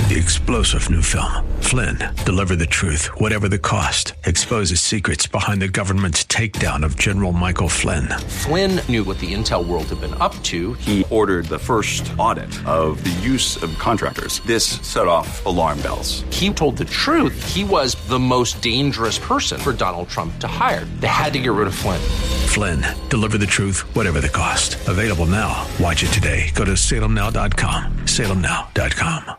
The explosive new film, Flynn, deliver the truth, whatever the cost, exposes secrets behind the government's takedown of General Michael Flynn. Flynn knew what the intel world had been up to. He ordered the first audit of the use of contractors. This set off alarm bells. He told the truth. He was the most dangerous person for Donald Trump to hire. They had to get rid of Flynn. Flynn, deliver the truth, whatever the cost. Available now. Watch it today. Go to salemnow.com. salemnow.com.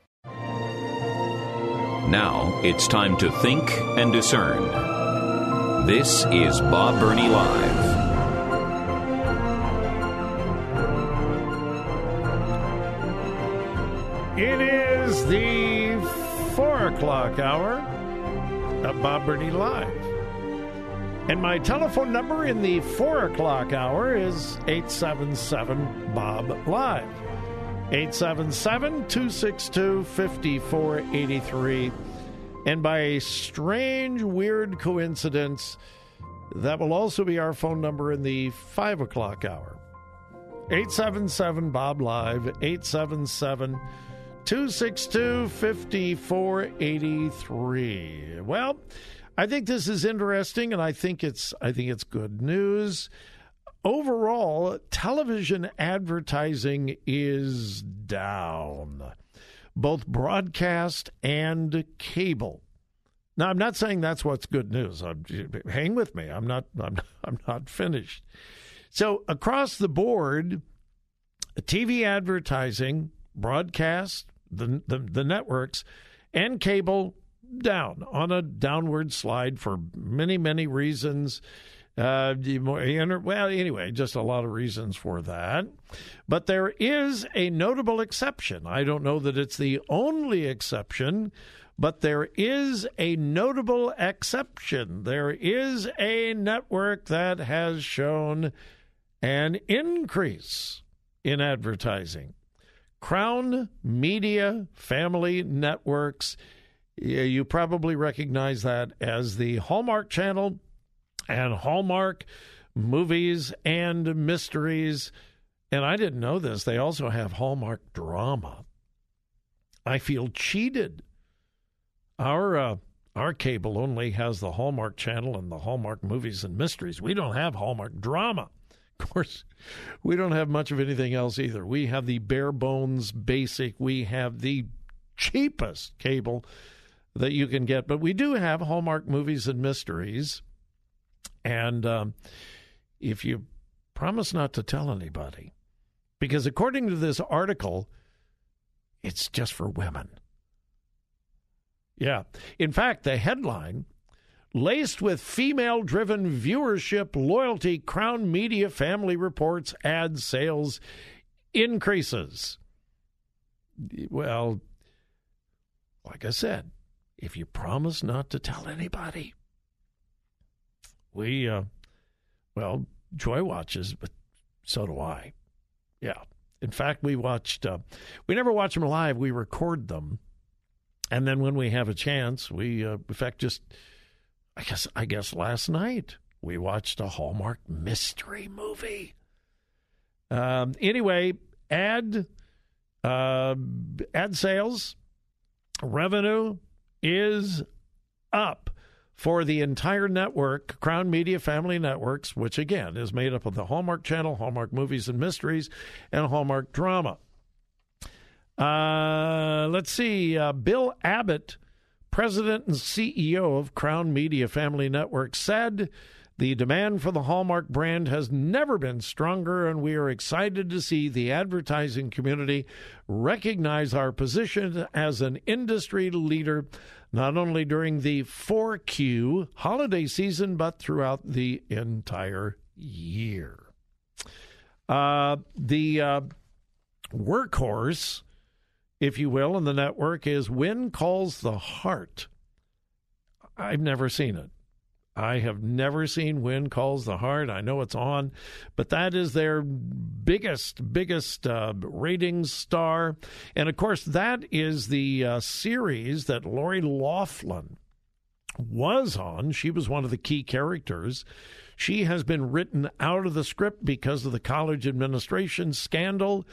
Now it's time to think and discern. This is Bob Burney Live. It is the 4 o'clock hour of Bob Burney Live. And my telephone number in the 4 o'clock hour is 877-BOB-LIVE. 877-262-5483. And by a strange, weird coincidence, that will also be our phone number in the 5 o'clock hour. 877-BOB-LIVE, 877-262-5483. Well, I think this is interesting, and I think it's good news. Overall, television advertising is down, both broadcast and cable. Now, I'm not saying that's what's good news. Hang with me. I'm not finished. So across the board, TV advertising, broadcast, the networks, and cable down on a downward slide for many, many reasons. Anyway, just a lot of reasons for that. But there is a notable exception. I don't know that it's the only exception, but there is a notable exception. There is a network that has shown an increase in advertising. Crown Media Family Networks. You probably recognize that as the Hallmark Channel and Hallmark Movies and Mysteries. And I didn't know this. They also have Hallmark Drama. I feel cheated. Our cable only has the Hallmark Channel and the Hallmark Movies and Mysteries. We don't have Hallmark Drama. Of course, we don't have much of anything else either. We have the bare bones basic. We have the cheapest cable that you can get. But we do have Hallmark Movies and Mysteries. And if you promise not to tell anybody, because according to this article, it's just for women. Yeah. In fact, the headline, laced with female-driven viewership loyalty, Crown Media Family reports ad sales increases. Well, like I said, if you promise not to tell anybody, Joy watches, but so do I. Yeah. In fact, we never watch them live. We record them. And then when we have a chance, I guess last night, we watched a Hallmark mystery movie. Anyway, ad sales revenue is up for the entire network, Crown Media Family Networks, which again is made up of the Hallmark Channel, Hallmark Movies and Mysteries, and Hallmark Drama. Let's see. Bill Abbott, president and CEO of Crown Media Family Network, said the demand for the Hallmark brand has never been stronger, and we are excited to see the advertising community recognize our position as an industry leader, not only during the 4Q holiday season, but throughout the entire year. The workhorse, if you will, in the network is When Calls the Heart. I've never seen it. I have never seen When Calls the Heart. I know it's on, but that is their biggest ratings star. And, of course, that is the series that Lori Loughlin was on. She was one of the key characters. She has been written out of the script because of the college administration scandal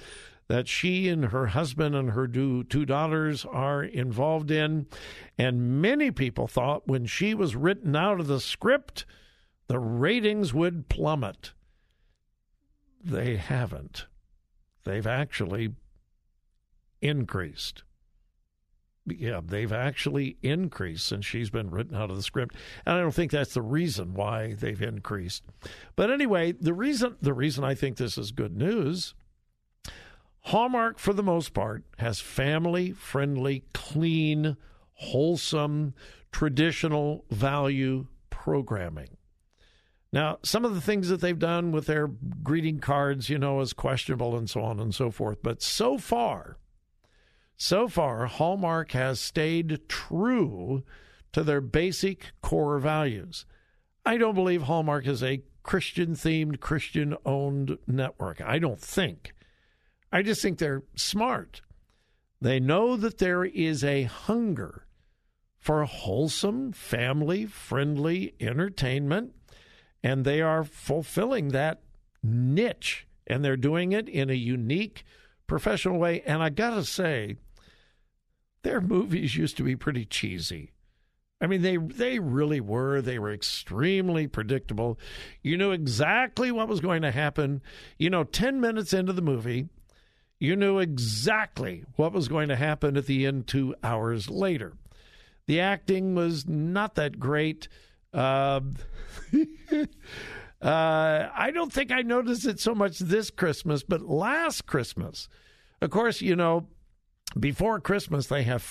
that she and her husband and her two daughters are involved in. And many people thought when she was written out of the script, the ratings would plummet. They haven't. They've actually increased. Yeah, they've actually increased since she's been written out of the script. And I don't think that's the reason why they've increased. But anyway, the reason I think this is good news, Hallmark, for the most part, has family-friendly, clean, wholesome, traditional value programming. Now, some of the things that they've done with their greeting cards, is questionable and so on and so forth. But so far, Hallmark has stayed true to their basic core values. I don't believe Hallmark is a Christian-themed, Christian-owned network. I don't think. I just think they're smart. They know that there is a hunger for wholesome, family-friendly entertainment, and they are fulfilling that niche, and they're doing it in a unique, professional way. And I got to say, their movies used to be pretty cheesy. I mean, they really were. They were extremely predictable. You knew exactly what was going to happen. 10 minutes into the movie, you knew exactly what was going to happen at the end 2 hours later. The acting was not that great. I don't think I noticed it so much this Christmas, but last Christmas, of course, before Christmas, they have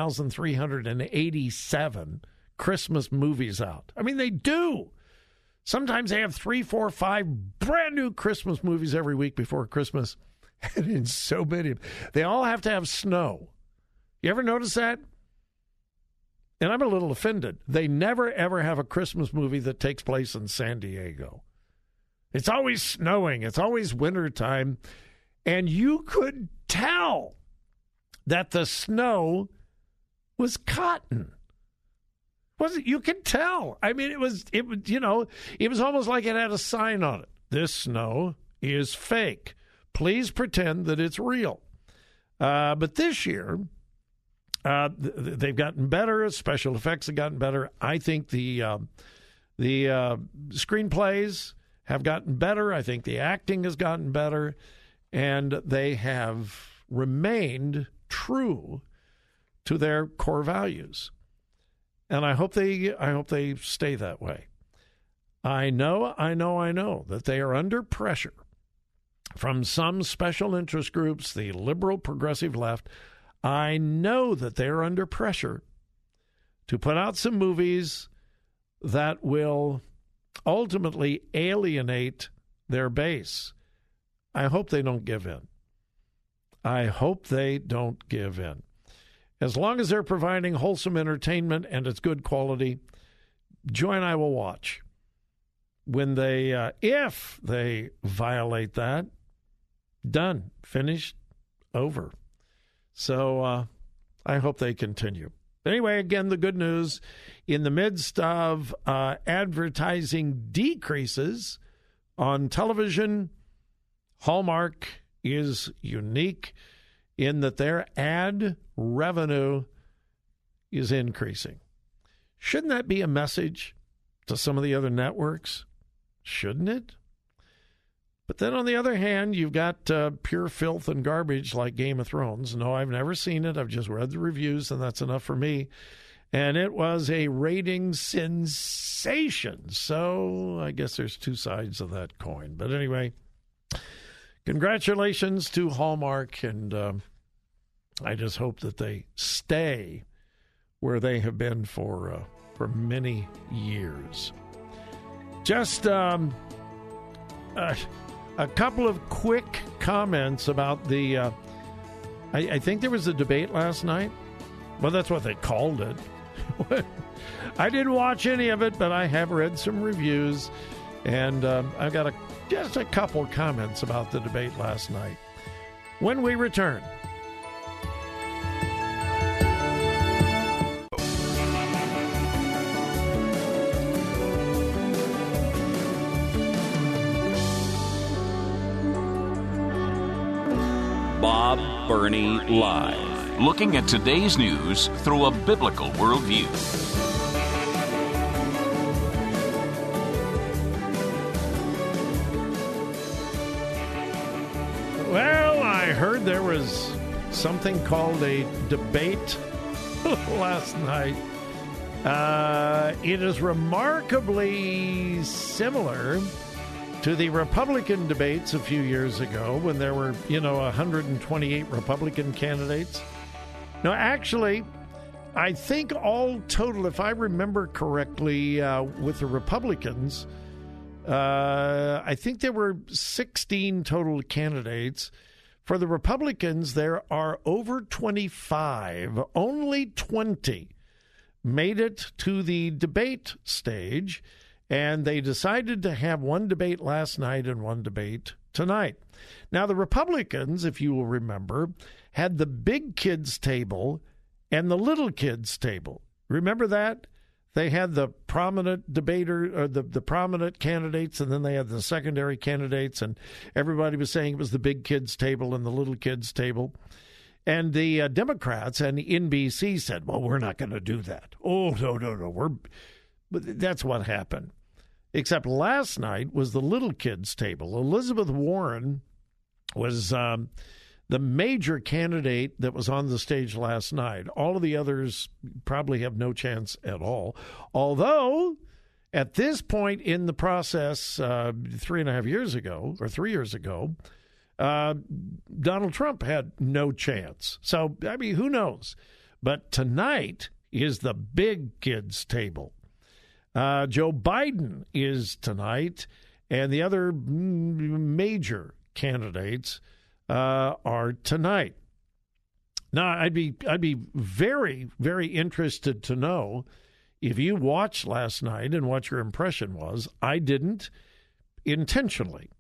4,387 Christmas movies out. I mean, they do. Sometimes they have 3, 4, 5 brand new Christmas movies every week before Christmas. And in so many of them, they all have to have snow. You ever notice that? And I'm a little offended. They never, ever have a Christmas movie that takes place in San Diego. It's always snowing. It's always wintertime. And you could tell that the snow was cotton. You could tell. I mean, it was almost like it had a sign on it. This snow is fake. Please pretend that it's real. But this year, they've gotten better. Special effects have gotten better. I think the screenplays have gotten better. I think the acting has gotten better. And they have remained true to their core values. And I hope they stay that way. I know that they are under pressure from some special interest groups, the liberal progressive left. I know that they're under pressure to put out some movies that will ultimately alienate their base. I hope they don't give in. As long as they're providing wholesome entertainment and it's good quality, Joy and I will watch. When if they violate that, done, finished, over. So I hope they continue. Anyway, again, the good news, in the midst of advertising decreases on television, Hallmark is unique in that their ad revenue is increasing. Shouldn't that be a message to some of the other networks? Shouldn't it? But then on the other hand, you've got pure filth and garbage like Game of Thrones. No, I've never seen it. I've just read the reviews, and that's enough for me. And it was a rating sensation. So I guess there's two sides of that coin. But anyway, congratulations to Hallmark, and I just hope that they stay where they have been for many years. Just a couple of quick comments about the I think there was a debate last night. Well, that's what they called it. I didn't watch any of it, but I have read some reviews, and I've got just a couple comments about the debate last night. When we return. Bernie Live. Looking at today's news through a biblical worldview. Well, I heard there was something called a debate last night. It is remarkably similar to the Republican debates a few years ago when there were, 128 Republican candidates. No, actually, I think all total, if I remember correctly, with the Republicans, I think there were 16 total candidates. For the Republicans, there are over 25. Only 20 made it to the debate stage, and they decided to have one debate last night and one debate tonight. Now, the Republicans, if you will remember, had the big kids table and the little kids table. Remember that? They had the prominent debater, or the prominent candidates, and then they had the secondary candidates, and everybody was saying it was the big kids table and the little kids table. And the Democrats and NBC said, well, we're not going to do that. Oh, no. That's what happened. Except last night was the little kids table. Elizabeth Warren was the major candidate that was on the stage last night. All of the others probably have no chance at all. Although, at this point in the process, 3 years ago, Donald Trump had no chance. So, I mean, who knows? But tonight is the big kids table. Joe Biden is tonight, and the other major candidates are tonight. Now, I'd be very, very interested to know if you watched last night and what your impression was. I didn't intentionally.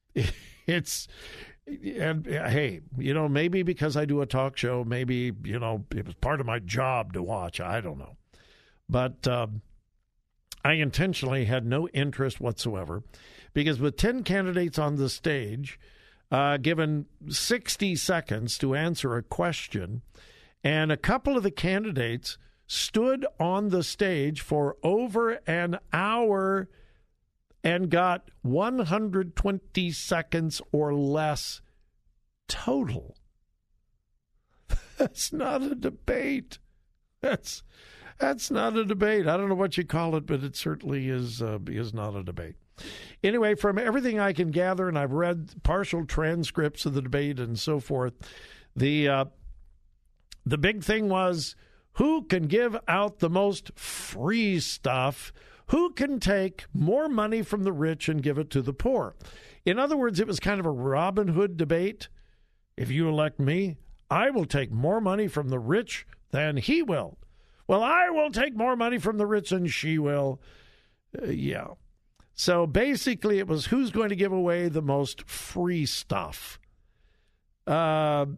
And hey, maybe because I do a talk show, maybe, it was part of my job to watch. I don't know. But I intentionally had no interest whatsoever because with 10 candidates on the stage, given 60 seconds to answer a question, and a couple of the candidates stood on the stage for over an hour and got 120 seconds or less total. That's not a debate. That's not a debate. I don't know what you call it, but it certainly is not a debate. Anyway, from everything I can gather, and I've read partial transcripts of the debate and so forth, the big thing was who can give out the most free stuff, who can take more money from the rich and give it to the poor. In other words, it was kind of a Robin Hood debate. If you elect me, I will take more money from the rich than he will. Well, I will take more money from the rich than she will. Yeah. So basically it was who's going to give away the most free stuff. But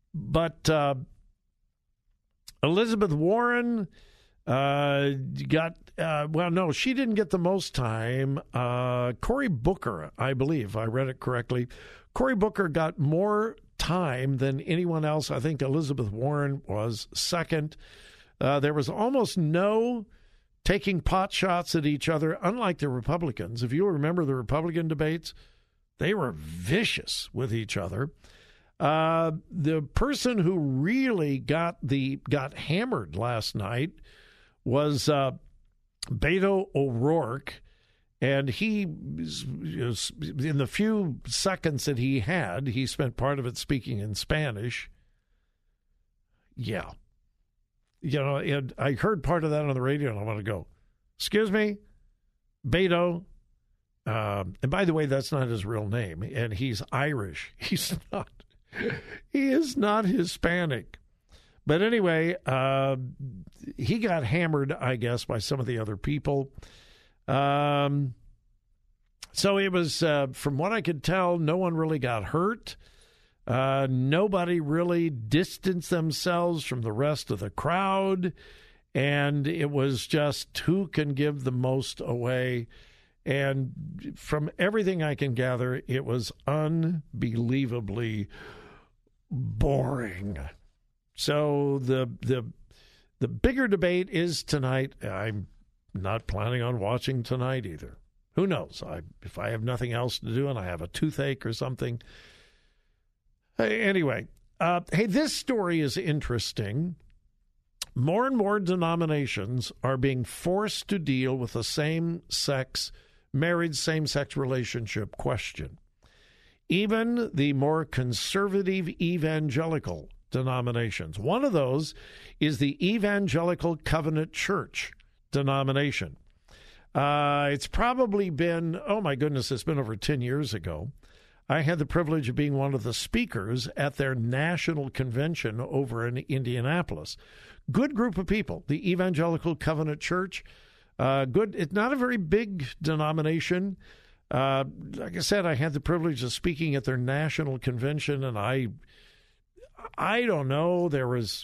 Elizabeth Warren got, no, she didn't get the most time. Cory Booker, I believe, I read it correctly. Cory Booker got more time than anyone else. I think Elizabeth Warren was second. There was almost no taking pot shots at each other, unlike the Republicans. If you remember the Republican debates, they were vicious with each other. The person who really got hammered last night was Beto O'Rourke, and he, in the few seconds that he had, he spent part of it speaking in Spanish. Yeah. And I heard part of that on the radio, and I want to go, excuse me, Beto. And by the way, that's not his real name, and he's Irish. He is not Hispanic. But anyway, he got hammered, I guess, by some of the other people. So it was, from what I could tell, no one really got hurt. Nobody really distanced themselves from the rest of the crowd. And it was just who can give the most away. And from everything I can gather, it was unbelievably boring. So the bigger debate is tonight. I'm not planning on watching tonight either. Who knows? If I have nothing else to do and I have a toothache or something. Anyway, hey, this story is interesting. More and more denominations are being forced to deal with the same-sex relationship question. Even the more conservative evangelical denominations. One of those is the Evangelical Covenant Church denomination. It's probably been, oh my goodness, it's been over 10 years ago. I had the privilege of being one of the speakers at their national convention over in Indianapolis. Good group of people, the Evangelical Covenant Church. Good. It's not a very big denomination. Like I said, I had the privilege of speaking at their national convention, and I don't know, there was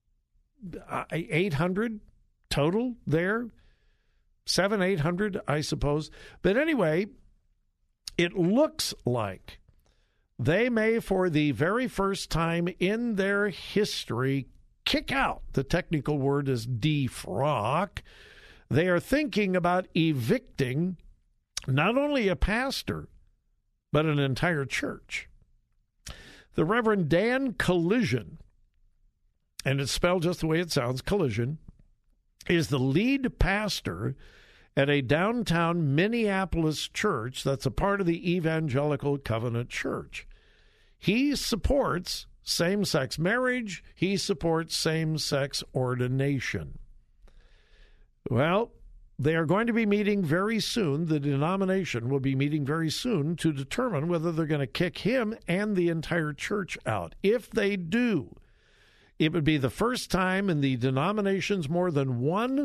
800 total there. 700-800, I suppose. But anyway, it looks like they may, for the very first time in their history, kick out. The technical word is defrock. They are thinking about evicting not only a pastor, but an entire church. The Reverend Dan Collision, and it's spelled just the way it sounds, Collision, is the lead pastor at a downtown Minneapolis church that's a part of the Evangelical Covenant Church. He supports same-sex marriage. He supports same-sex ordination. Well, they are going to be meeting very soon. The denomination will be meeting very soon to determine whether they're going to kick him and the entire church out. If they do, it would be the first time in the denomination's more than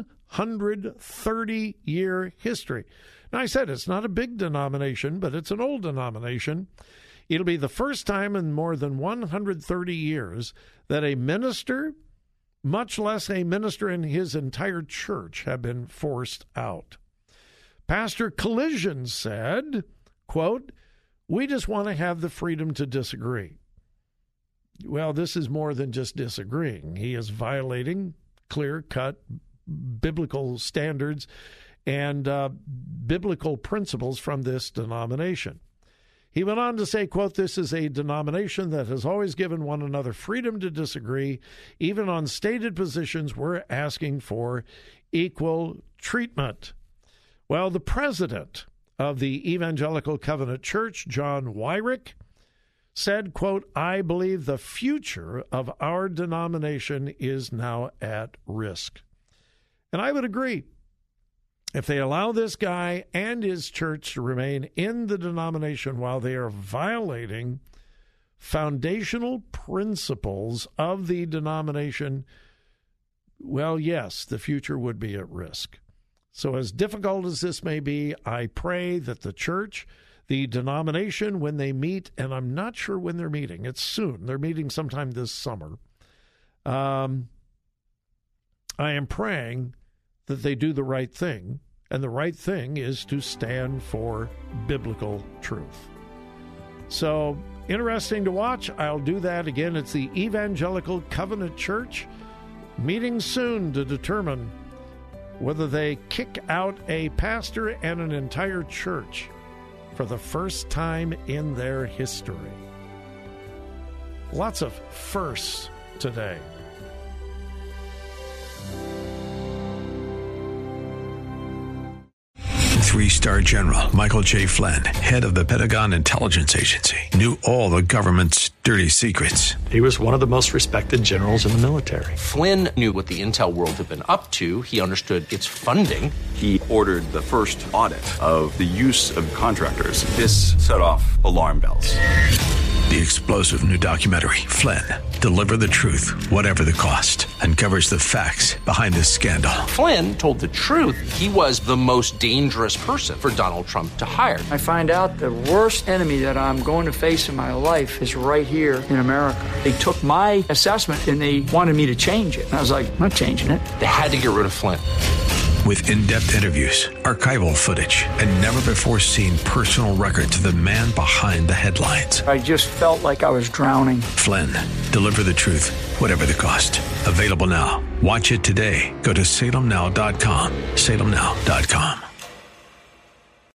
130-year history. Now, I said it's not a big denomination, but it's an old denomination. It'll be the first time in more than 130 years that a minister, much less a minister in his entire church, have been forced out. Pastor Collision said, quote, "We just want to have the freedom to disagree." Well, this is more than just disagreeing. He is violating clear-cut biblical standards and biblical principles from this denomination. He went on to say, quote, "This is a denomination that has always given one another freedom to disagree. Even on stated positions, we're asking for equal treatment." Well, the president of the Evangelical Covenant Church, John Wyrick, said, quote, "I believe the future of our denomination is now at risk." And I would agree. If they allow this guy and his church to remain in the denomination while they are violating foundational principles of the denomination, well, yes, the future would be at risk. So as difficult as this may be, I pray that the church, the denomination, when they meet, and I'm not sure when they're meeting, it's soon, they're meeting sometime this summer, I am praying that they do the right thing, and the right thing is to stand for biblical truth. So, interesting to watch. I'll do that again. It's the Evangelical Covenant Church meeting soon to determine whether they kick out a pastor and an entire church for the first time in their history. Lots of firsts today. Three-star General Michael J. Flynn, head of the Pentagon Intelligence Agency, knew all the government's dirty secrets. He was one of the most respected generals in the military. Flynn knew what the intel world had been up to. He understood its funding. He ordered the first audit of the use of contractors. This set off alarm bells. The explosive new documentary, Flynn, Deliver the Truth, Whatever the Cost, uncovers the facts behind this scandal. Flynn told the truth. He was the most dangerous person for Donald Trump to hire. I find out the worst enemy that I'm going to face in my life is right here in America. They took my assessment and they wanted me to change it. And I was like, I'm not changing it. They had to get rid of Flynn. with in-depth interviews, archival footage, and never-before-seen personal records of the man behind the headlines. I just felt like I was drowning. Flynn, deliver the truth, whatever the cost. Available now. Watch it today. Go to salemnow.com. salemnow.com.